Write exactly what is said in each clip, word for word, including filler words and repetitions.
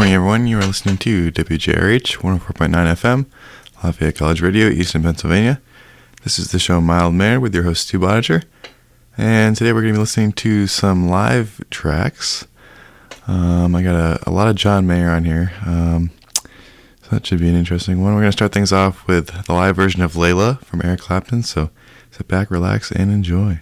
morning, everyone. You are listening to W J R H one oh four point nine F M, Lafayette College Radio, Easton, Pennsylvania. This is the show Mild Mannered with your host, Stu Bodiger. And today we're going to be listening to some live tracks. Um, I got a, a lot of John Mayer on here, um, so that should be an interesting one. We're going to start things off with the live version of Layla from Eric Clapton, so sit back, relax, and enjoy.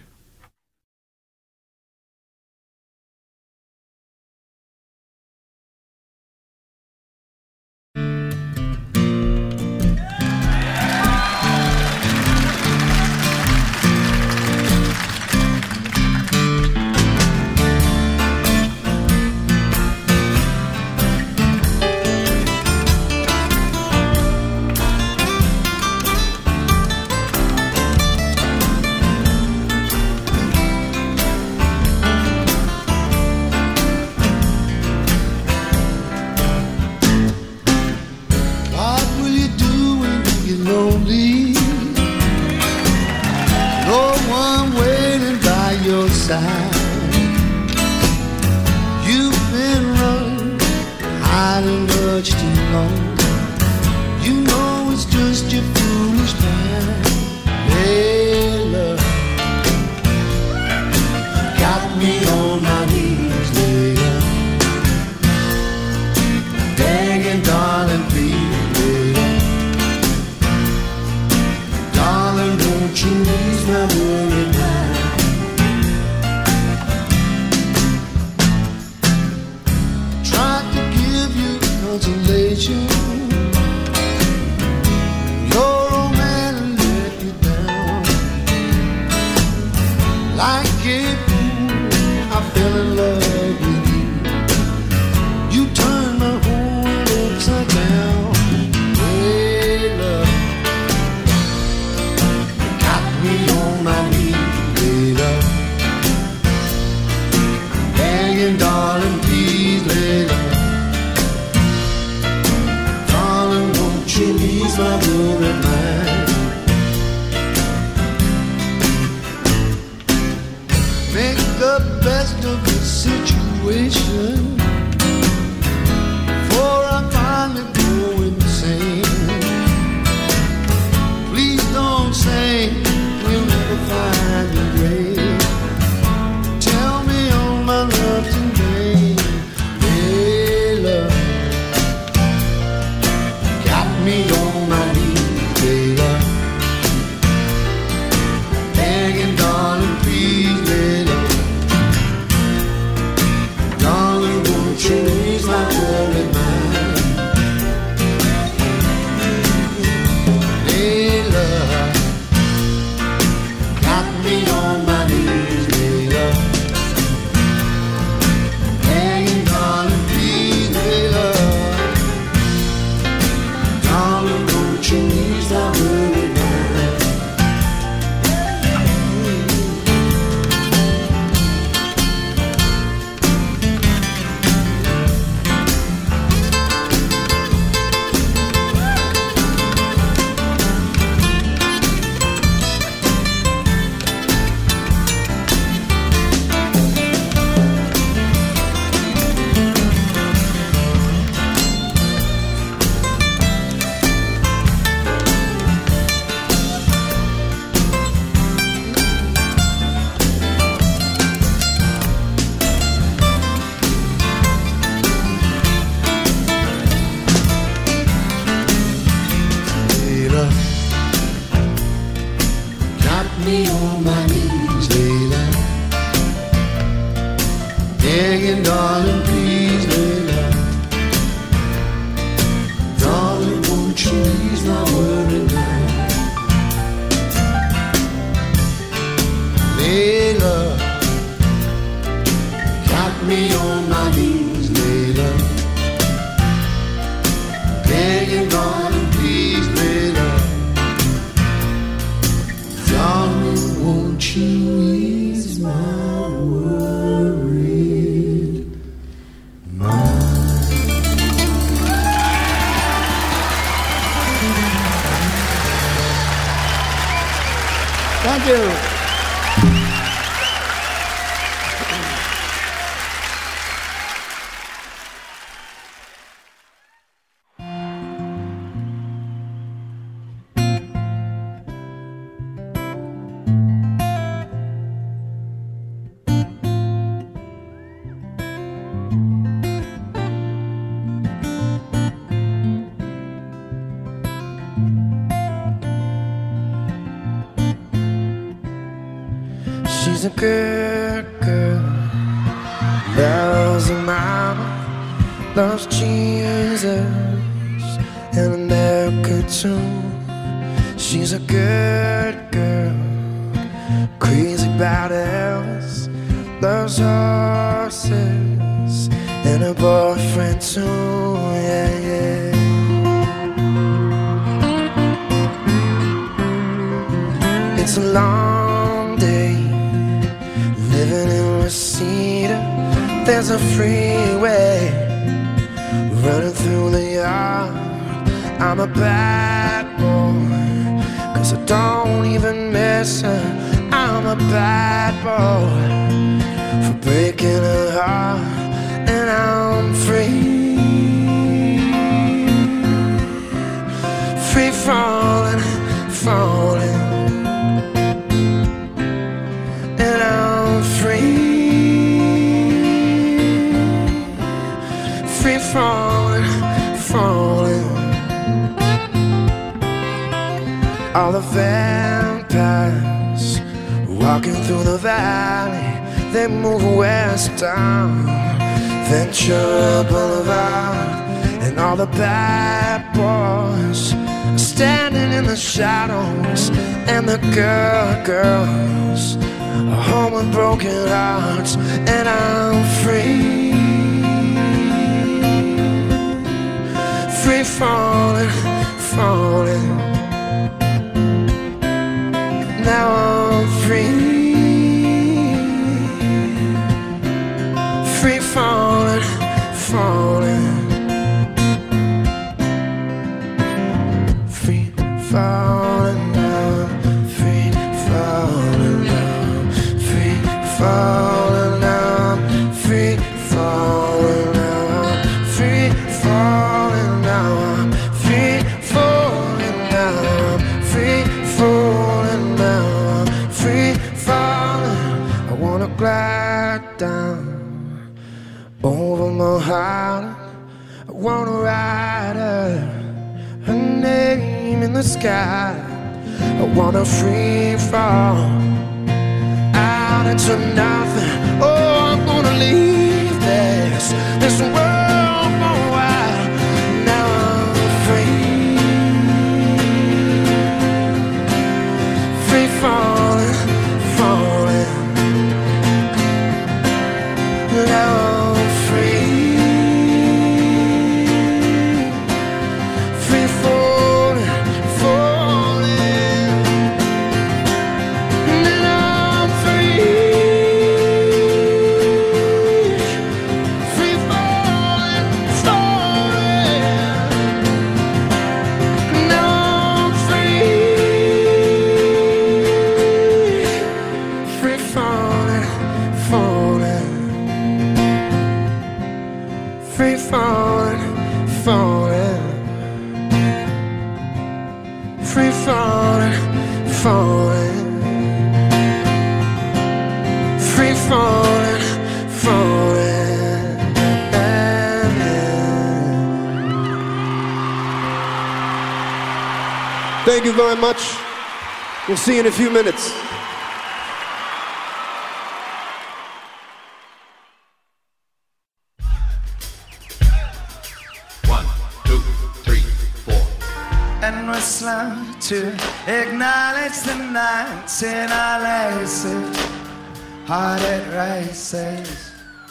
Thank you. She's a good girl, loves her mama, loves Jesus and America too. She's a good girl, crazy about Elvis, loves horses and her boyfriend too, yeah, yeah. It's a long day living in Reseda. There's a freeway running through the yard. I'm a bad boy, cause I don't even miss her. I'm a bad boy for breaking her heart. And I'm free, free falling, falling. And I'm free, free falling, falling. All the vampires walking through the valley, they move westbound, Ventura Boulevard. And all the bad boys are standing in the shadows, and the girl girls are home with broken hearts. And I'm free, free falling, falling. Now I'm free, free falling, falling. Free falling now, free falling now, free falling now, free falling now, free falling now, free falling now, free falling now, free falling. I wanna glide down over my heart. I wanna ride her, her name in the sky. I wanna free fall out into nothing. Oh, I'm gonna leave this this world for a while. Now I'm free, free falling, falling. Now I'm free, free falling, falling. And I'm free, free falling, falling. Now I'm free, free falling, falling. Free falling, falling. Free falling, falling. Free falling, falling. Thank you very much. We'll see you in a few minutes. And we're slow to acknowledge the nights in our laces, heart it races.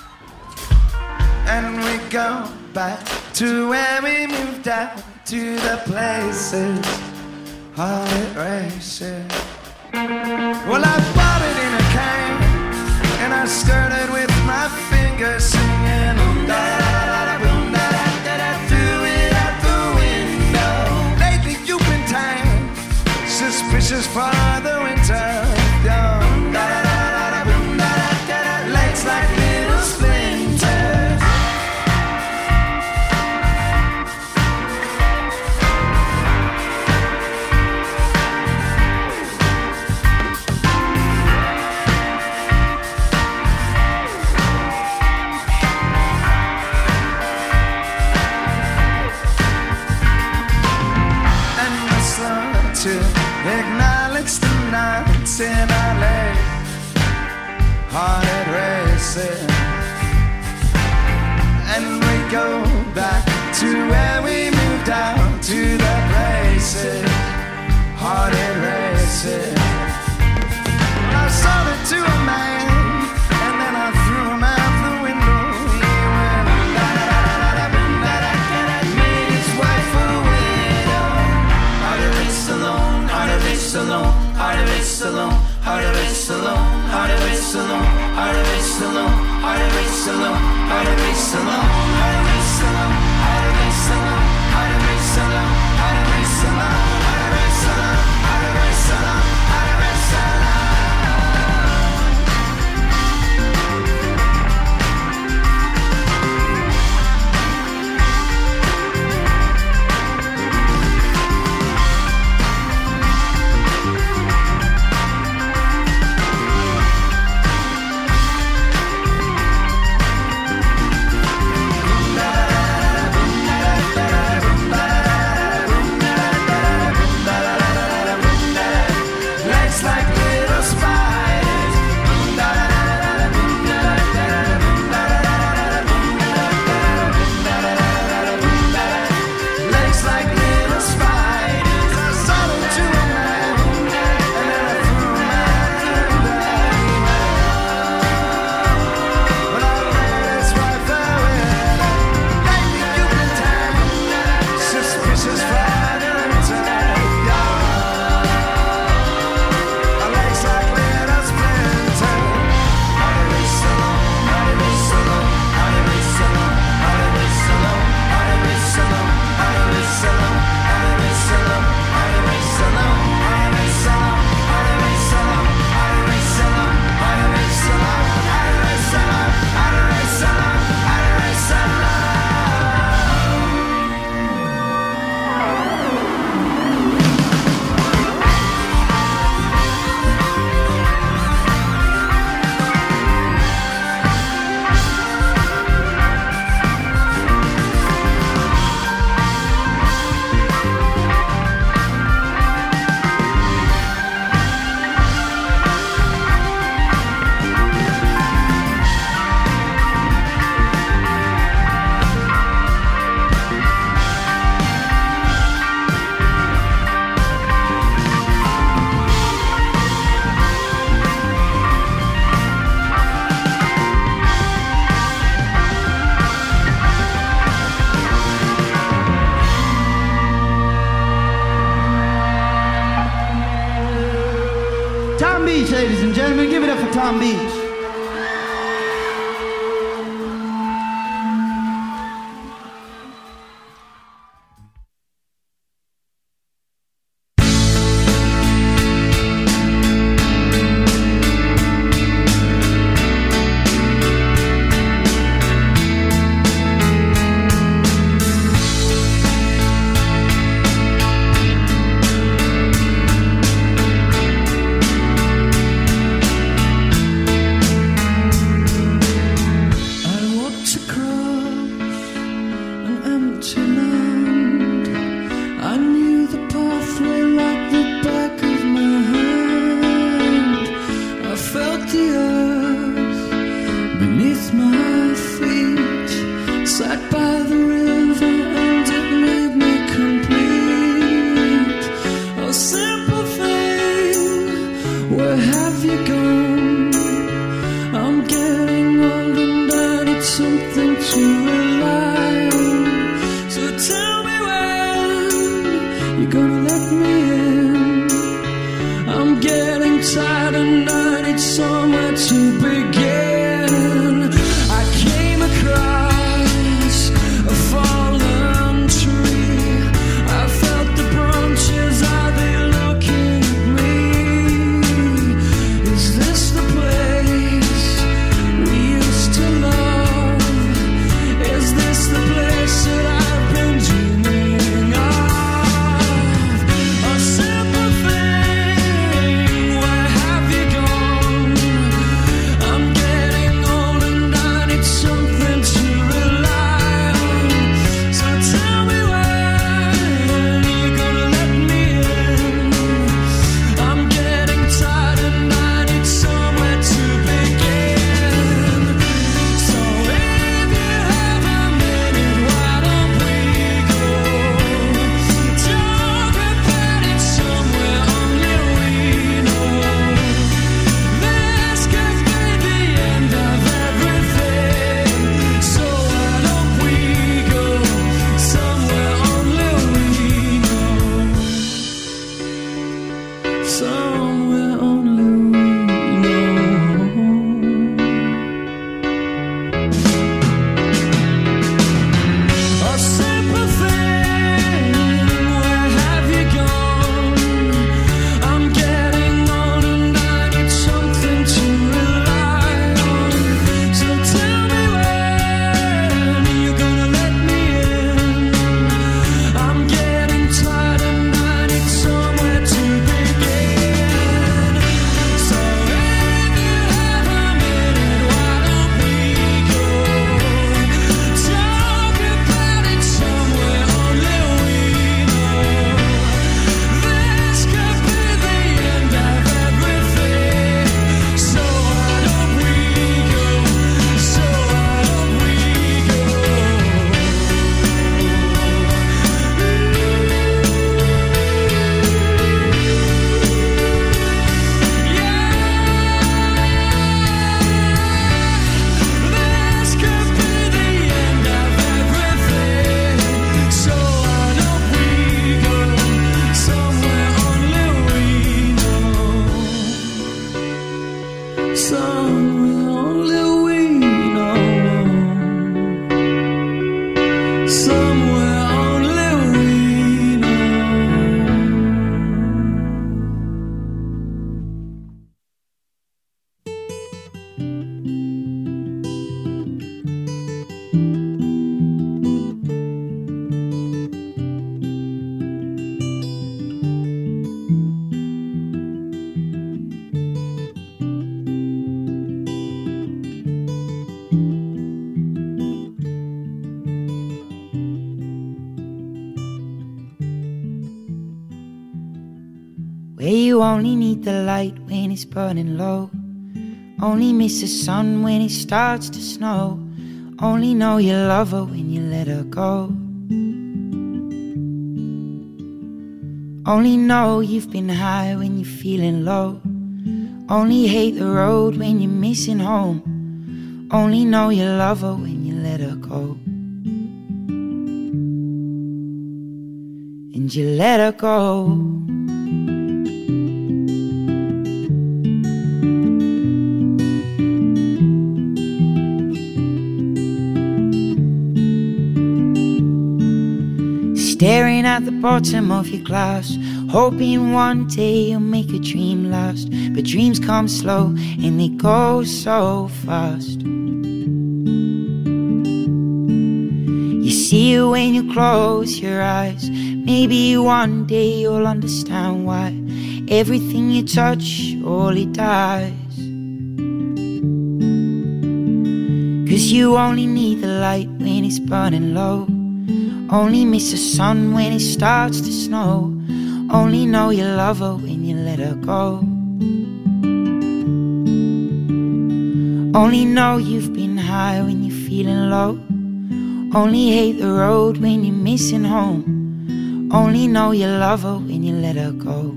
And we go back to where we moved out, to the places, heart it races. Well, I bought it in a can, and I skirted with my fingers singing, boom, da, da, da, da, boom, da, da, da, da, threw it out the window. Lately you've been tame, suspicious for the winter. Yo, da, da, da, da, da, boom, da, da, da, da, legs like little splinters. go back to where we moved out, to the places, hearted races. I sold it to a man, and then I threw him out the window. He went da-da-da-da-da-da-da-da, made his wife a widow. Heart of it alone, heart of it alone, heart of it alone, heart of it alone, heart of it alone, heart of it alone, heart of it alone, heart of it alone, heart of it alone, heart of it alone, heart of it alone, heart of it alone, heart of it alone, heart of it alone, heart of it alone. Ladies and gentlemen, give it up for Tom Beach. A somewhere only we Where you only need the light when it's burning low, only miss the sun when it starts to snow, only know you love her when you let her go, only know you've been high when you're feeling low, only hate the road when you're missing home, only know you love her when you let her go, and you let her go. Staring at the bottom of your glass, hoping one day you'll make a dream last. But dreams come slow and they go so fast. You see it when you close your eyes. Maybe one day you'll understand why everything you touch only dies. Cause you only need the light when it's burning low, only miss the sun when it starts to snow, only know you love her when you let her go, only know you've been high when you're feeling low, only hate the road when you're missing home, only know you love her when you let her go.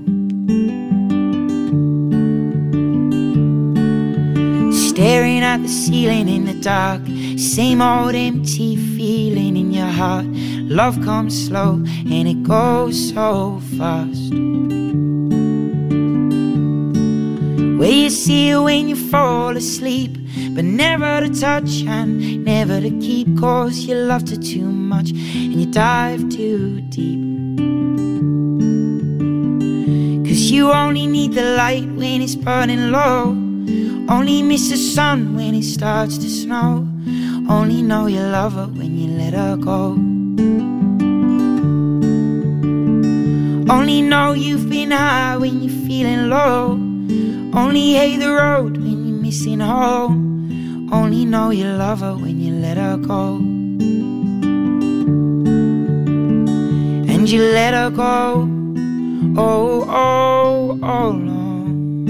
Staring at the ceiling in the dark, same old empty feeling in your heart. Love comes slow and it goes so fast. Where you see it when you fall asleep, but never to touch and never to keep. Cause you loved her too much and you dive too deep. Cause you only need the light when it's burning low, only miss the sun when it starts to snow, only know you love her when you let her go, only know you've been high when you're feeling low, only hate the road when you're missing home, only know you love her when you let her go, and you let her go. Oh, oh, oh, no.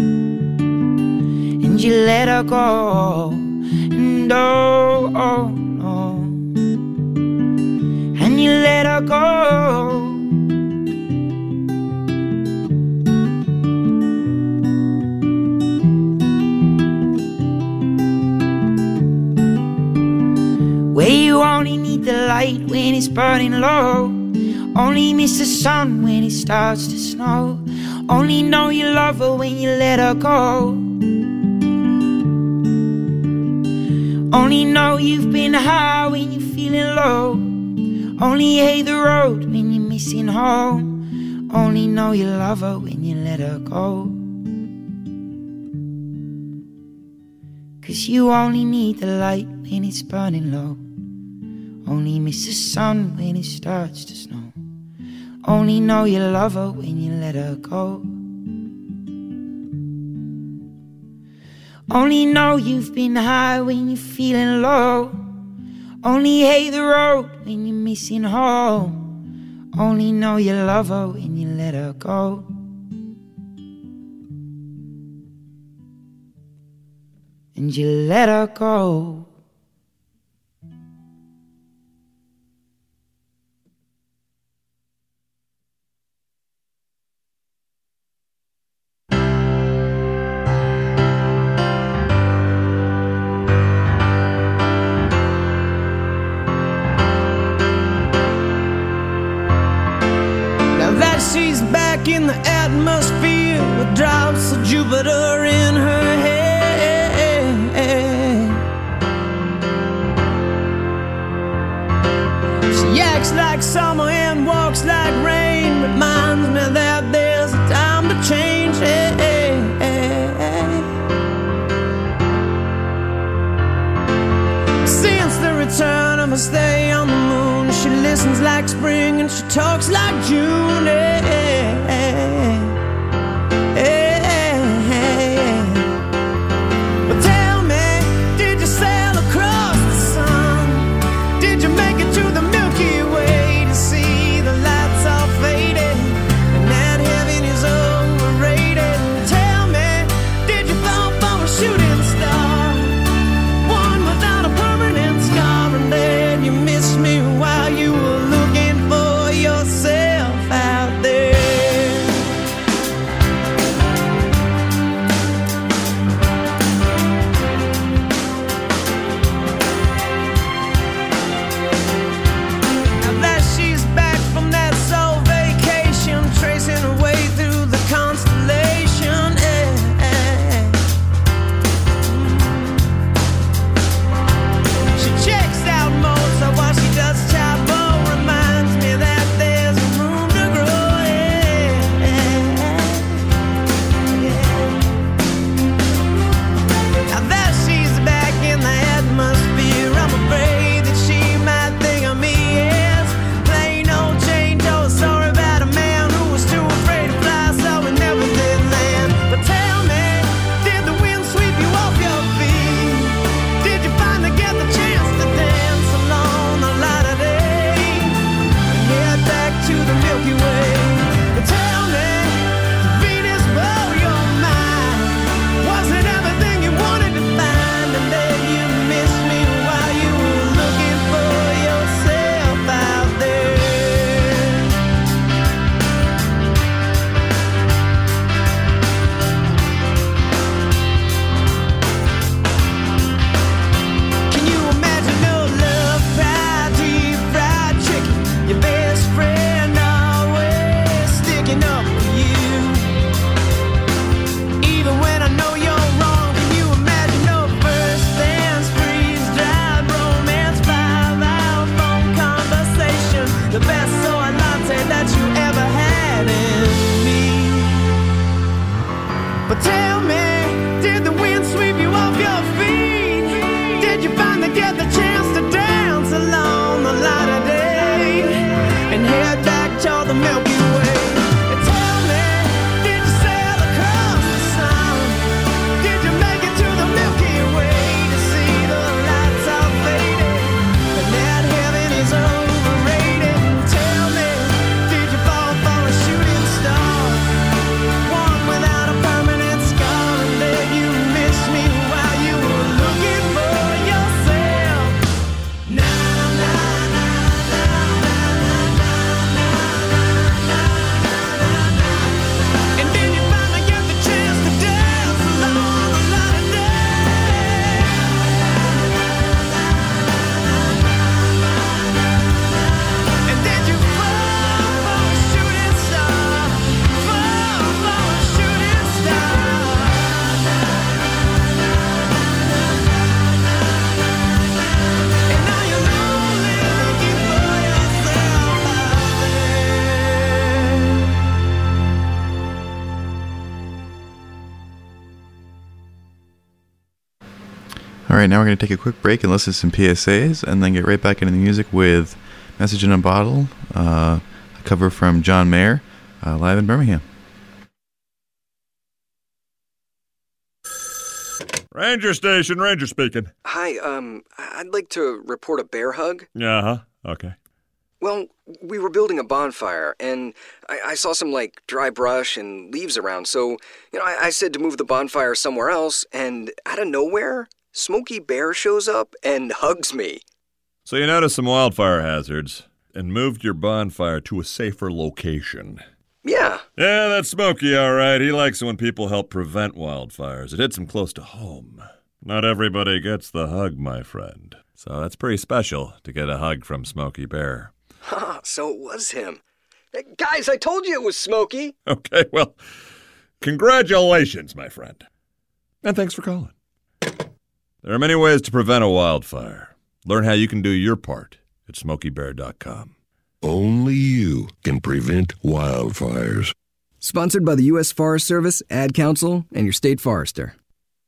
And you let her go. And oh, oh, no. And you let her go. Where you only need the light when it's burning low, only miss the sun when it starts to snow, only know you love her when you let her go, only know you've been high when you're feeling low, only hate the road when you're missing home, only know you love her when you let her go. Cause you only need the light when it's burning low, only miss the sun when it starts to snow, only know you love her when you let her go, only know you've been high when you're feeling low, only hate the road when you're missing home, only know you love her when you let her go, and you let her go. She's back in the atmosphere with drops of Jupiter in her head. She acts like summer and walks like rain. Reminds me that there's a time to change. Hey, hey, hey, hey. Since the return of her stay on the moon, she listens like spring and she talks like June. Hey, hey, hey. Hey, hey, hey. But tell me, did you sail across the sun? Did you make it to the Milky Way to see the lights all faded and that heaven is overrated? Tell me, did you fall for a shooting star, one without a permanent scar, and then you missed me while you were looking for yourself out there? Now that she's back from that soul vacation, tracing her way through the constellation, eh, eh. She checks out Mozart while she does Chapo. Reminds me that there's room to grow, eh, eh, yeah. Now that she's back in the atmosphere, I'm afraid that she might think of me as plain old Jane Doe. Sorry about a man who was too afraid to fly, so we never did land. But tell me, did the wind sweep you off your feet? Did you finally get the chance to dance along the light of day and head back to the Milky Way? But tell me, did Venus blow your mind? Was it everything you wanted to find, and then you missed me while you were looking for yourself out there? Can you imagine no love, fried deep fried chicken? Your best friend always sticking up for you, even when I know you're wrong. Can you imagine no first dance, freeze dried romance, five hour phone conversation, the best soy latte that you ever had in me? But tell me, did the wind sweep you off your feet? Did you finally get the chance to dance along the light of day and head back toward the Milky Way? And tell me, did you sail across the sun? Did you make it to the Milky Way to see the lights all faded and that heaven is overrated? Tell me, did you fall for a shooting star, one without a permanent scar, and then you missed me while you were looking for yourself? Na na na na na na na na na. And then you finally get the chance to dance along the light of day. And then you fall for a shooting star, fall for a shooting star. And now you're lonely looking for yourself out there. All right, now we're going to take a quick break and listen to some P S As, and then get right back into the music with Message in a Bottle, uh, a cover from John Mayer, uh, live in Birmingham. Ranger station, Ranger speaking. Hi, um, I'd like to report a bear hug. Uh-huh, okay. Well, we were building a bonfire, and I, I saw some, like, dry brush and leaves around, so, you know, I, I said to move the bonfire somewhere else, and out of nowhere, Smokey Bear shows up and hugs me. So you noticed some wildfire hazards and moved your bonfire to a safer location. Yeah. Yeah, that's Smokey, all right. He likes it when people help prevent wildfires. It hits him close to home. Not everybody gets the hug, my friend. So that's pretty special to get a hug from Smokey Bear. Ha, so it was him. Hey, guys, I told you it was Smokey. Okay, well, congratulations, my friend. And thanks for calling. There are many ways to prevent a wildfire. Learn how you can do your part at smokey bear dot com. Only you can prevent wildfires. Sponsored by the U S Forest Service, Ad Council, and your state forester.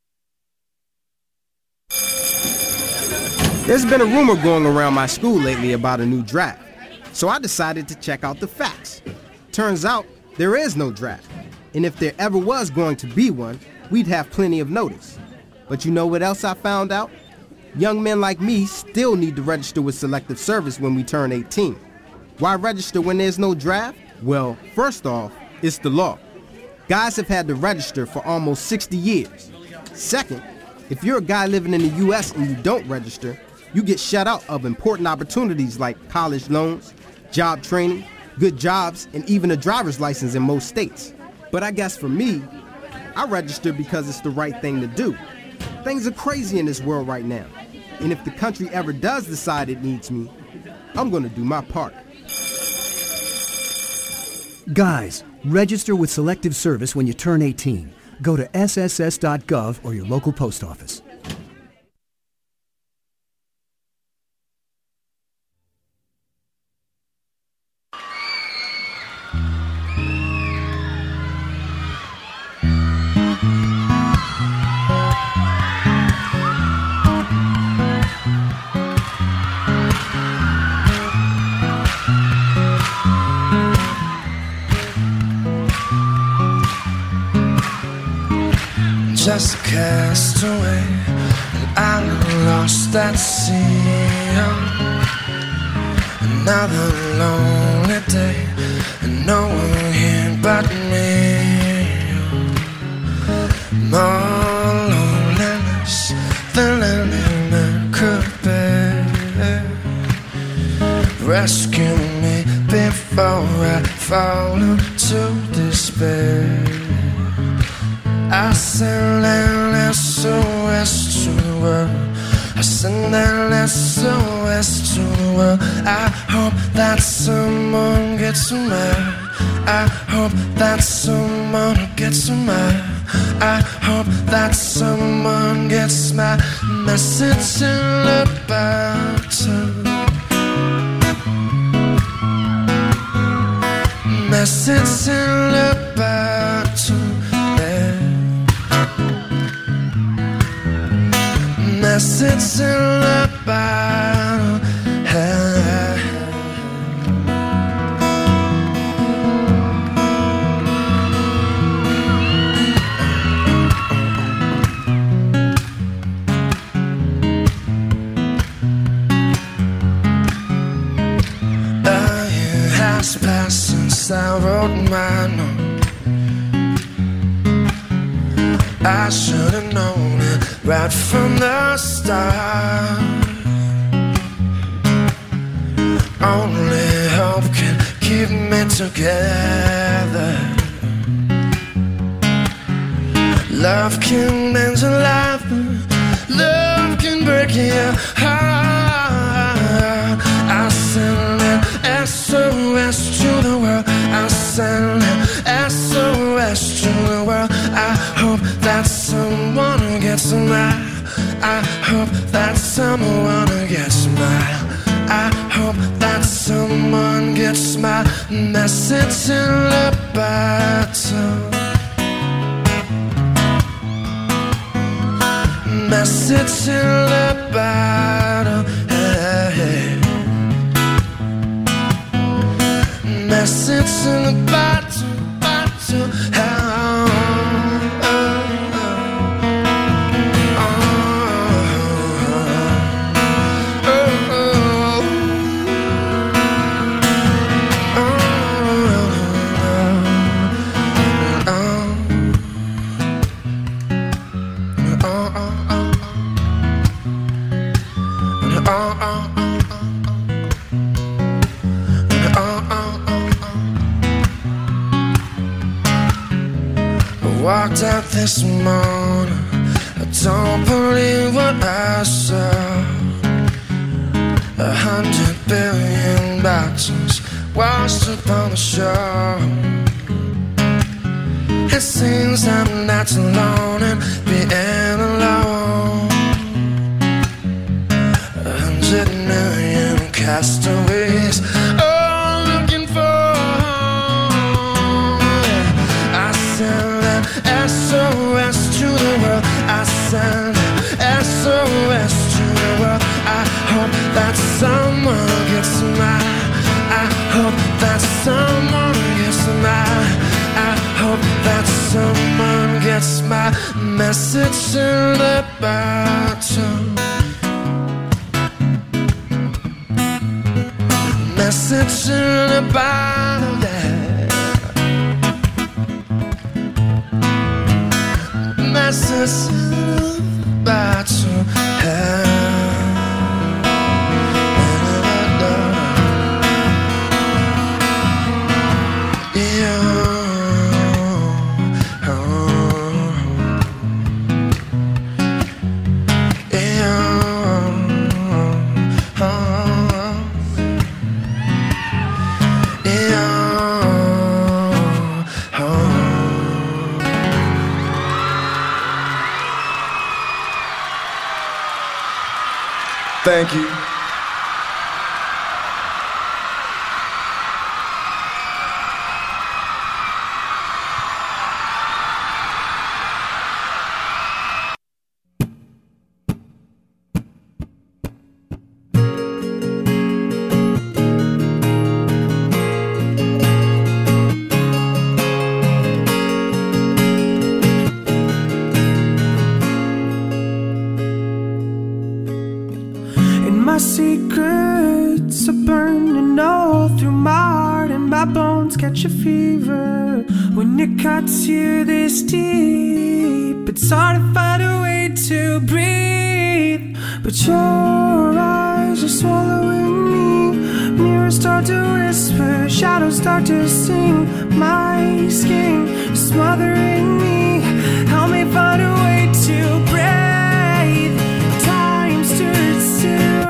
There's been a rumor going around my school lately about a new draft, so I decided to check out the facts. Turns out there is no draft, and if there ever was going to be one, we'd have plenty of notice. But you know what else I found out? Young men like me still need to register with Selective Service when we turn eighteen. Why register when there's no draft? Well, first off, it's the law. Guys have had to register for almost sixty years. Second, if you're a guy living in the U S and you don't register, you get shut out of important opportunities like college loans, job training, good jobs, and even a driver's license in most states. But I guess for me, I register because it's the right thing to do. Things are crazy in this world right now. And if the country ever does decide it needs me, I'm gonna do my part. Guys, register with Selective Service when you turn eighteen. Go to S S S dot gov or your local post office. Just cast away, and I lost that sea. Another lonely day, and no one here but me. More loneliness than any man could bear. Rescue me before I fall into despair. I send an S O S to the world. I send an S O S to the world. I hope that someone gets mine. I hope that someone gets mine. I hope that someone gets my message in the bottle. Message in the bottle. Message in the bottle. A year has passed since I wrote my note. I should have known it right from the start. Only hope can keep me together. Love can mend your life, love can break your heart. I send an S O S to the world. I send an S O S to the world. I hope that someone gets mine. I hope that someone gets mine. I hope that someone gets my message in the bottle. Message in the bottle. Hey, hey. Message in the bottle, bottle. Oh, oh, oh, walked out this morning, I don't believe what I saw. A hundred billion bottles washed upon the shore. It seems I'm not alone in being alone. A hundred million castaways are looking for home. I send an S O S to the world. I send an S O S to the world. I hope that someone gets mine. I hope that someone gets mine. I hope that someone gets my message in the bottom. Message in the bottom there. Message in the bottom there. Thank you. My secrets are burning all through my heart, and my bones catch a fever when it cuts you this deep. It's hard to find a way to breathe, but your eyes are swallowing me. Mirrors start to whisper, shadows start to sing. My skin is smothering me. Help me find a way to breathe. Time stood still.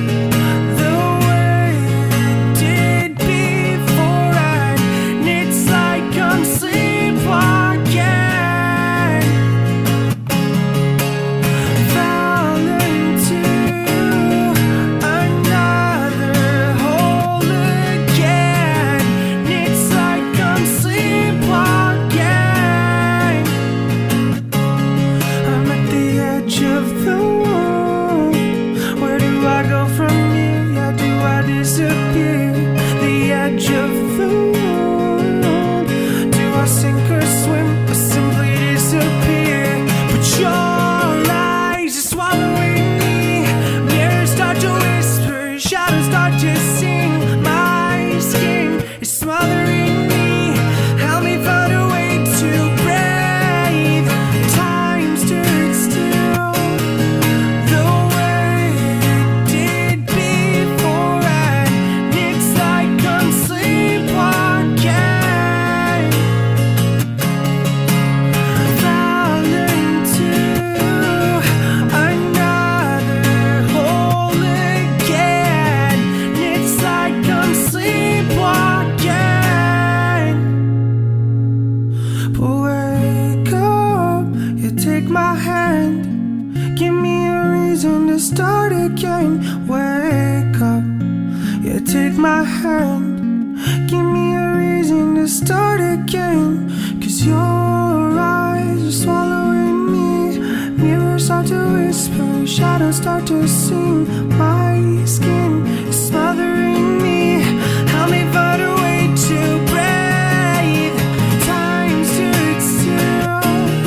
Start to sing, my skin is smothering me. Help me find a way to breathe. Time stood still,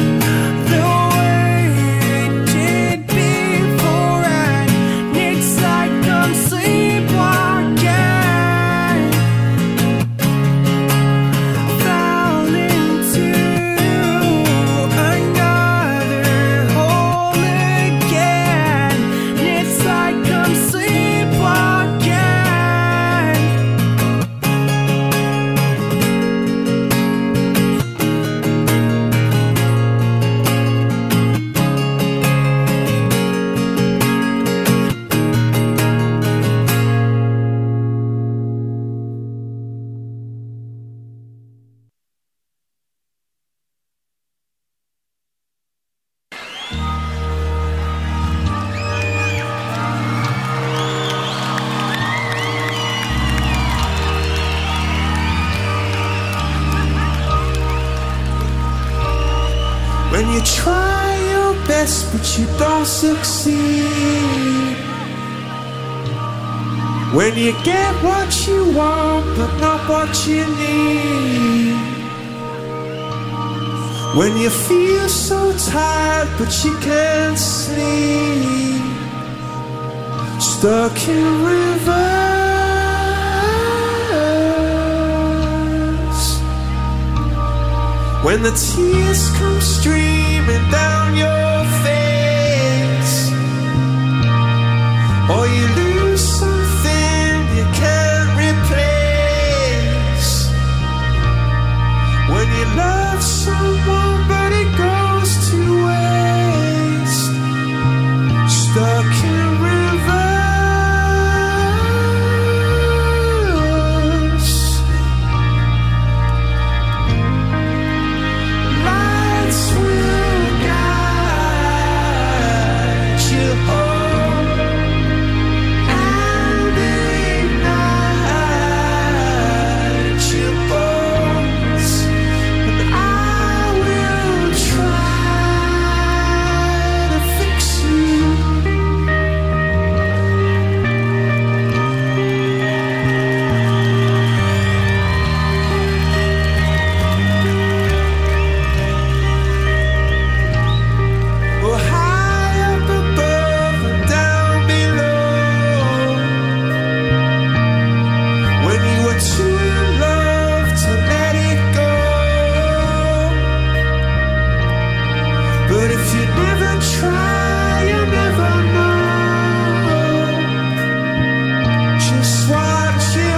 the way it did before, and it's like I'm sleepwalking. Fell into another hole again. It's like I'm sleepwalking. try your best, but you don't succeed. When you get what you want, but not what you need. When you feel so tired, but you can't sleep. Stuck in reverse. When the tears come streaming down your face, or you lose something you can't replace. When you love someone but it goes to waste. Stuck in reverse. Lights will guide you home and ignite your bones. And I will try to fix you. Oh, high up above and down below. When you were too in love to let it go. But if you never try, you never know just what you're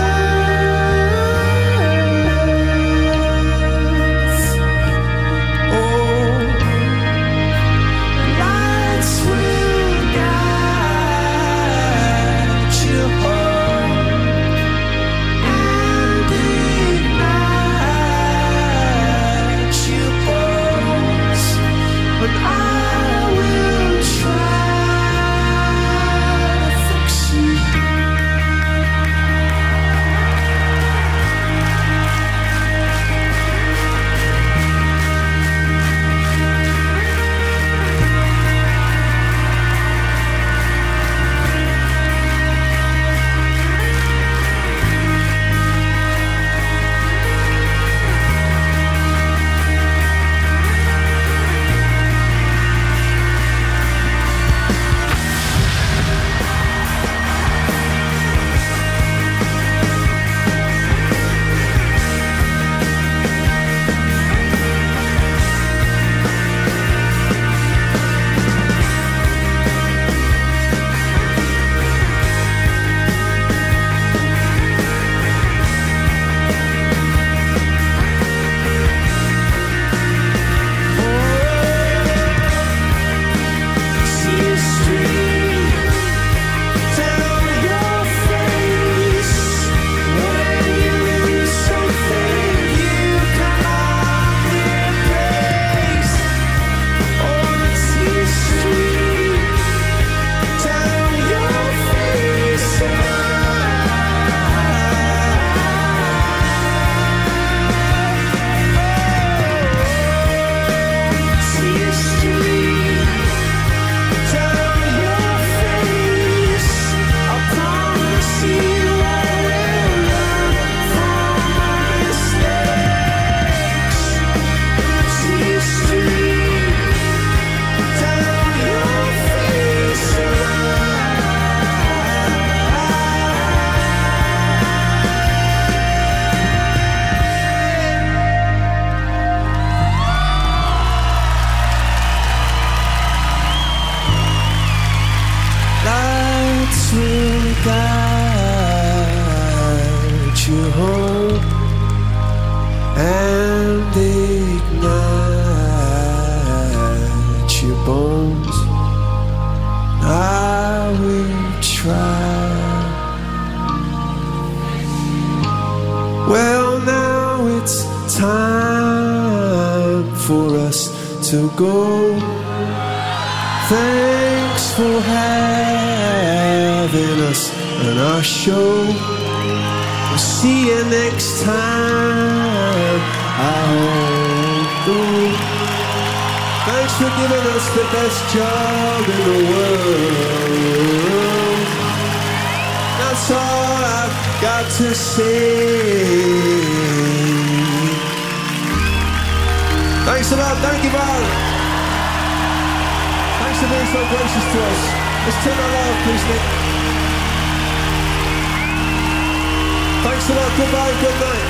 worth. Oh, lights will guide you home and ignite your bones. But I will try to fix you. See a stream down your face. When you lose something you cannot replace. Oh, see a stream down your face. See a stream down your face. I promise you I will learn from my mistakes. See a stream down your face. Lights will guide you home and ignite your bones. I will try. Well, now it's time for us to go. Thanks for having us on our show. We'll see you next time. I hope. Thanks for giving us the best job in the world. That's all I've got to say. Thanks a lot, thank you, Val. Thanks for being so gracious to us. Let's turn our love, please, Nick. Thanks a lot, goodbye, good night.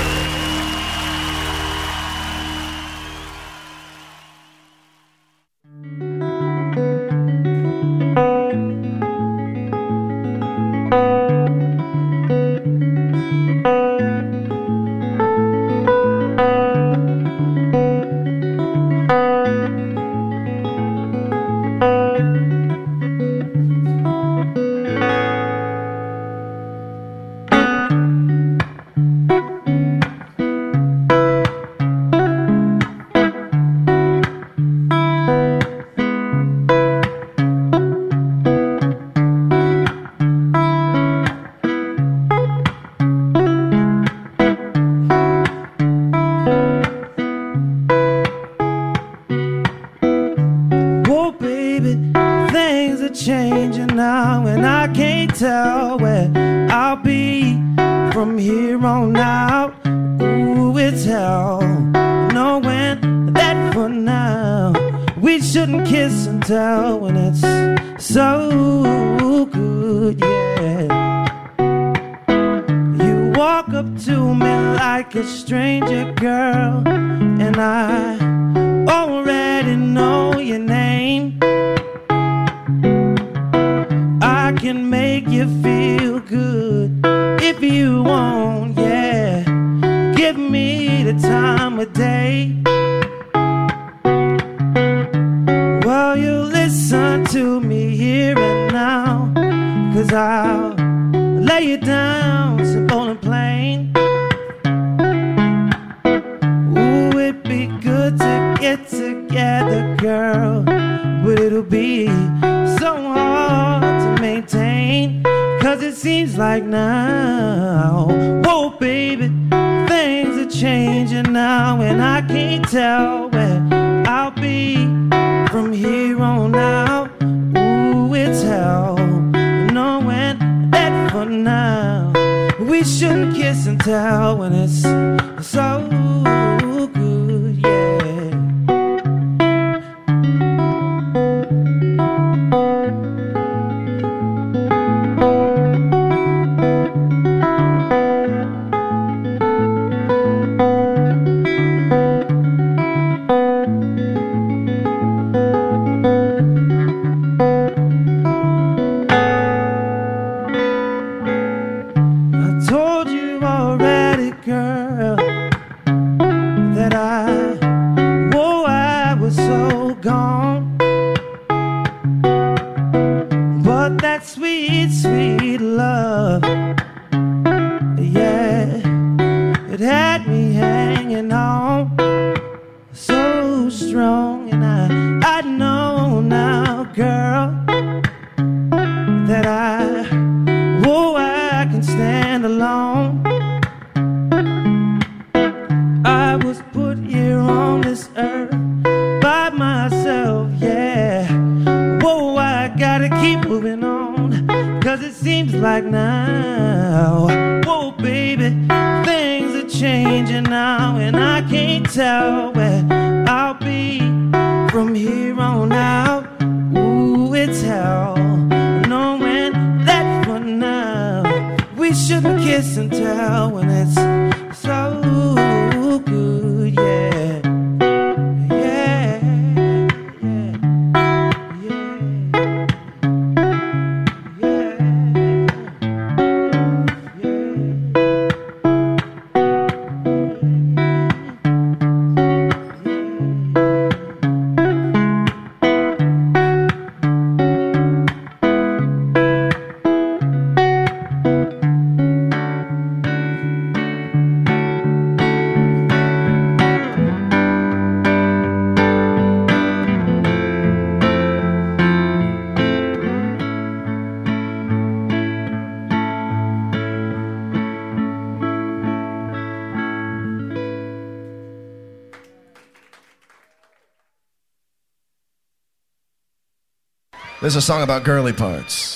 This is a song about girly parts.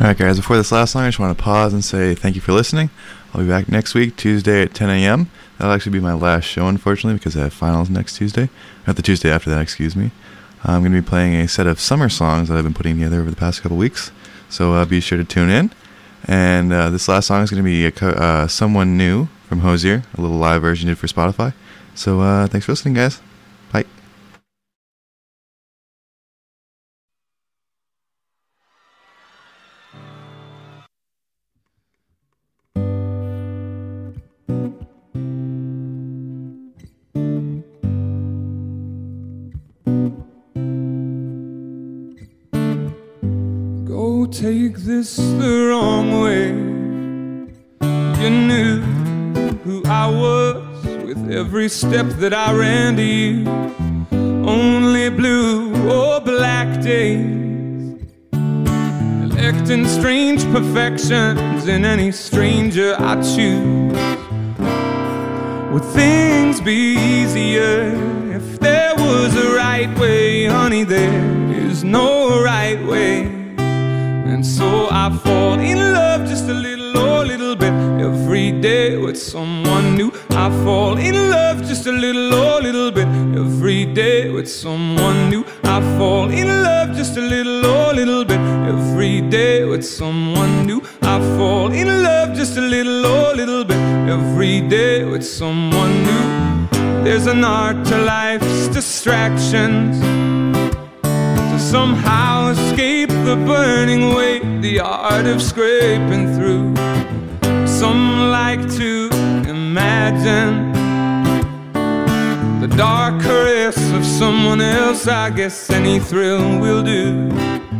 Alright guys, before this last song, I just want to pause and say thank you for listening. I'll be back next week, Tuesday at ten a.m. That'll actually be my last show, unfortunately, because I have finals next Tuesday. Not the Tuesday after that, excuse me. I'm going to be playing a set of summer songs that I've been putting together over the past couple weeks. So uh, be sure to tune in. And uh, this last song is going to be a co- uh, Someone New from Hozier, a little live version did for Spotify. So uh, thanks for listening, guys. Bye. Go take this the wrong way. You knew who I was with every step that I ran to you. Only blue or black days, electing strange perfections in any stranger I choose. Would things be easier if there was a right way? Honey, there is no right way. And so I fall in love just a little or a little bit every day with someone new. I fall in love just a little or a little bit every day with someone new. I fall in love just a little or a little bit every day with someone new. I fall in love just a little or a little bit every day with someone new. There's an art to life's distractions, to somehow escape the burning weight, the art of scraping through. Some like to imagine the dark caress of someone else. I guess any thrill will do.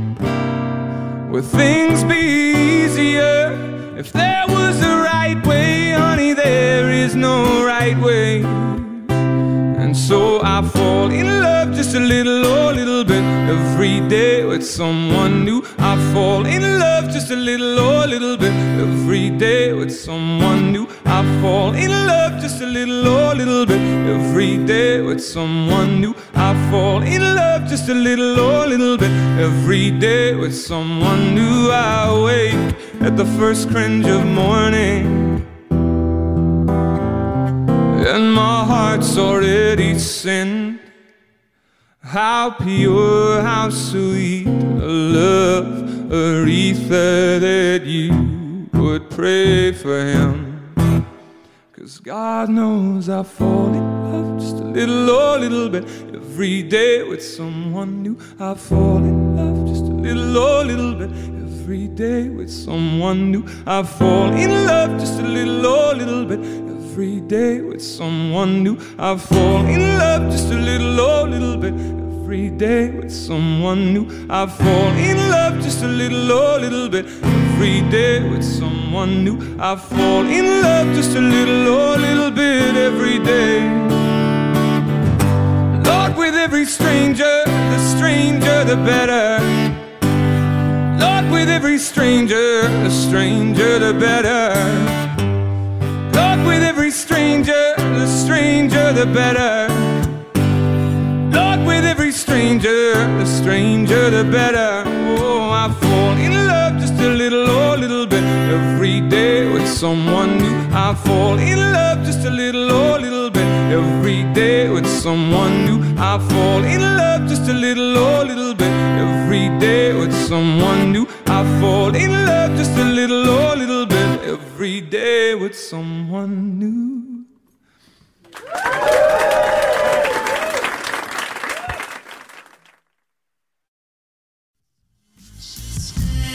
Would things be easier if there was a right way? Honey, there is no right way. And so I fall in love just a little or a little bit every day with someone new. I fall in love just a little or a little bit every day with someone new. I fall in love just a little or a little bit every day with someone new. I fall in love just a little or a little bit every day with someone new. I wake at the first cringe of morning, and my heart's already sinned. How pure, how sweet a love, Aretha, that you would pray for him. 'Cause God knows I fall in love just a little or a little bit every day with someone new. I fall in love just a little or a little bit every day with someone new. I fall in love just a little or a little bit every day with someone new. I fall in love just a little or a little bit every day with someone new. I fall in love just a little or a little bit every day with someone new. I fall in love just a little or a little bit every day. Lord, with every stranger, the stranger the better. Lord, with every stranger, the stranger the better. Lord, with every stranger, the stranger the better. Lord, with every stranger, the stranger the better. Oh, I fall in love just a little or a little bit every day with someone new. I fall in love just a little or a little bit every day with someone new. I fall in love just a little or a little bit every day with someone new. I fall in love just a little or a little bit every day with someone new.